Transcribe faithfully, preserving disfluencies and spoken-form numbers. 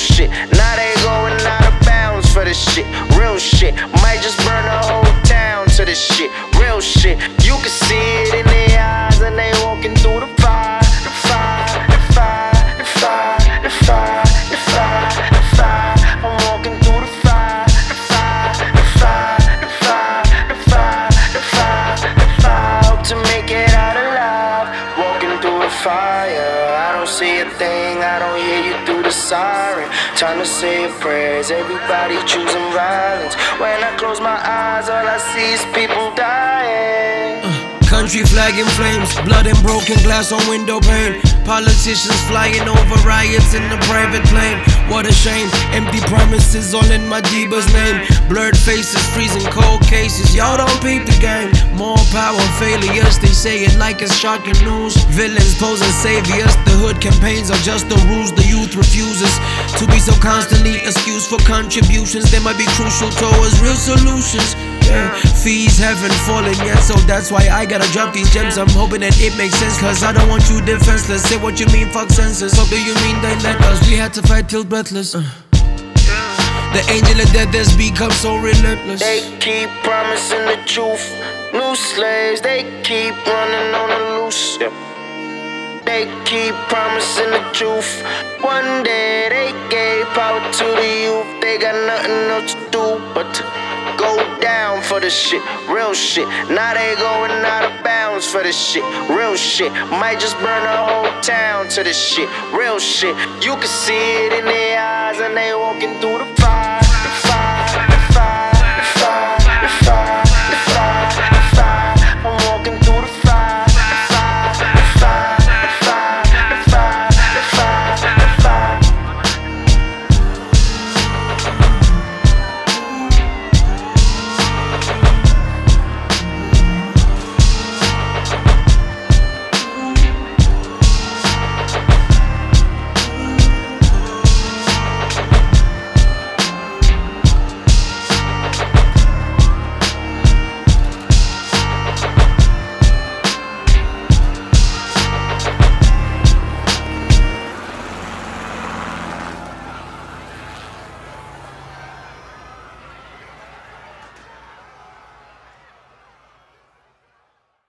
shit. Now they going out of bounds for this shit. Real shit. Might just burn the whole town to this shit. Real shit. You can see it in their eyes and they walking through the fire. The fire, the fire, the fire, the fire, the fire, the fire. I'm walking through the fire. The fire, the fire, the fire, the fire, the fire, the fire. Hope to make it out alive. Walking through the fire. I don't see a thing, I don't hear you through the siren. Time to say your prayers, everybody choosing violence. When I close my eyes, all I see is people dying. uh, Country flag in flames, blood and broken glass on window pane. Politicians flying over riots in the private plane. What a shame, empty promises all in my Diba's name. Blurred faces, freezing cold cases, y'all don't peep the game. More power, failures, they say it like it's shocking news. Villains posing saviors, the hood campaigns are just the rules. The youth refuses to be so constantly excused for contributions. They might be crucial towards real solutions. Yeah. Fees haven't fallen yet, so that's why I gotta drop these gems. I'm hoping that it makes sense, cause I don't want you defenseless. Say what you mean, fuck senses. So do you mean they let us? We had to fight till breathless. uh. The angel of death has become so relentless. They keep promising the truth. New slaves, they keep running on the loose. Yeah. They keep promising the truth. One day they gave power to the youth. They got nothing else to do but to go down for the shit. Real shit. Now they going out of bounds for this shit. Real shit. Might just burn the whole town to this shit. Real shit. You can see it in their eyes and they walking through the fire.